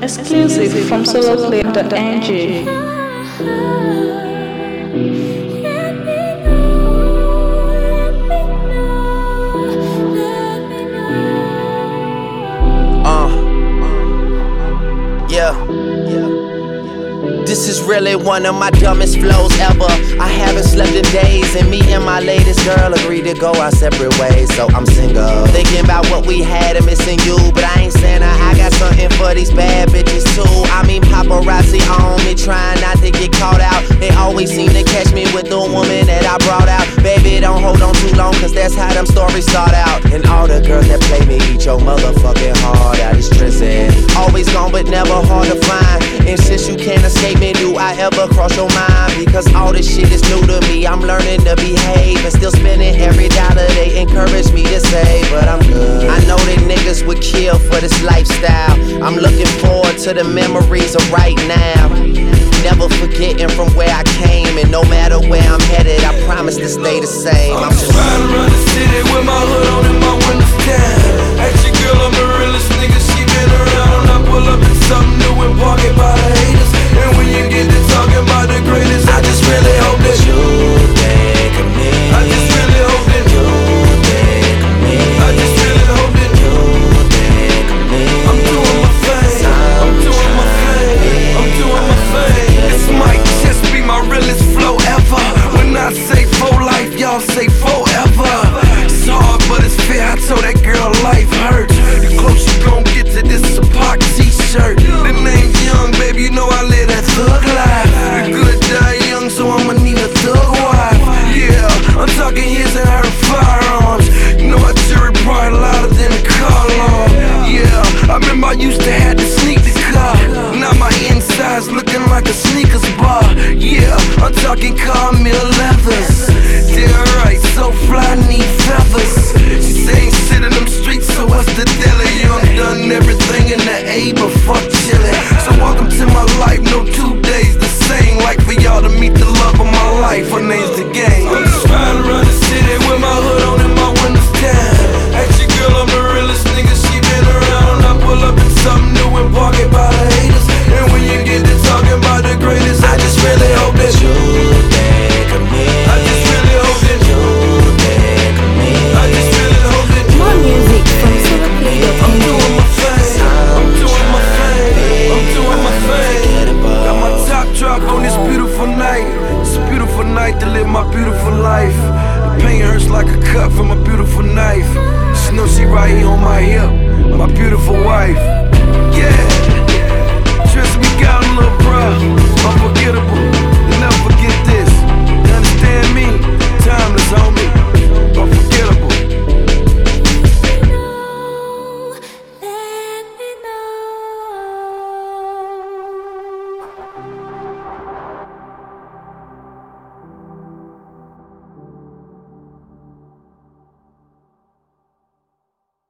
Exclusive from soloclip.ng. This is really one of my dumbest flows ever. I haven't slept in days, and me and my latest girl agreed to go our separate ways. So I'm single, thinking about what we had and missing you. But I ain't saying I got something for these bad bitches too. I mean paparazzi on me, trying not to get caught out. They always seem to catch me with the woman that I brought out. Baby, don't hold on too long, cause that's how them stories start out. And all the girls that play me eat your motherfucking heart out. It's stressing, always gone but never hard to find. And since you can't escape me, do I ever cross your mind? Because all this shit is new to me. I'm learning to behave and still spending every dollar they encourage me to save. But I'm good. I know that niggas would kill for this lifestyle. I'm looking forward to the memories of right now. Never forgetting from where I came, and no matter where I'm headed, I promise to stay the same. I'm just riding around the city with my hood on and my windows down. Ask your girl, I'm the realest nigga, she been around. I pull up in something new and park it by the haters. And when you get to talking about the greatest, I just really hope that you think of me. I just really hope that you think of me. I just really hope that you think of me. I'm doing my thing, I'm doing my thing, I'm doing my thing. This might just be my realest flow ever. When I say for life, y'all say forever. It's hard, but it's fair. I told that girl life hurts. The close you gon' get to this is a Pac t-shirt. The name's Young, baby, you know I live that thug life. The good die young, so I'ma need a thug wife. Yeah, I'm talking his and her firearms. You know I jury probably louder than a car alarm. Yeah, I remember I used to have to sneak the car. Now my inside's looking like a sneakers bar. Yeah, I'm talking Carmel leathers. Damn right, so fly, need feathers. She say ain't sit in them streets, so what's the deli? Young done everything in the A, but fuck chillin'. So welcome to my life, no 2 days the same. Like for y'all to meet the love of my life, her name's the gang. I'm just riding around the city with my hood on and my windows down. Ask your girl, I'm the realest nigga, she been around. I pull up in something new and park it by the haters. And when you get to talking about the greatest, I just really hope that you think of me. I just really hope that you think of me. I just really hope that you. More music from soloclip.ng. I'm doing my thing, I'm doing my thing, I'm doing my thing. Got my top drop on this beautiful night. It's a beautiful night to live my beautiful life. The pain hurts like a cut from a beautiful knife. She knows she right here on my hip, my beautiful wife. Yeah.